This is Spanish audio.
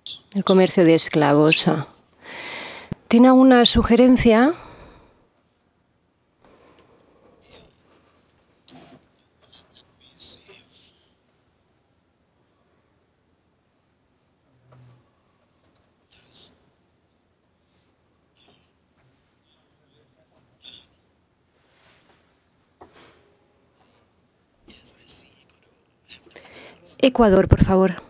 el comercio de esclavos. ¿Tiene alguna sugerencia? Ecuador, por favor.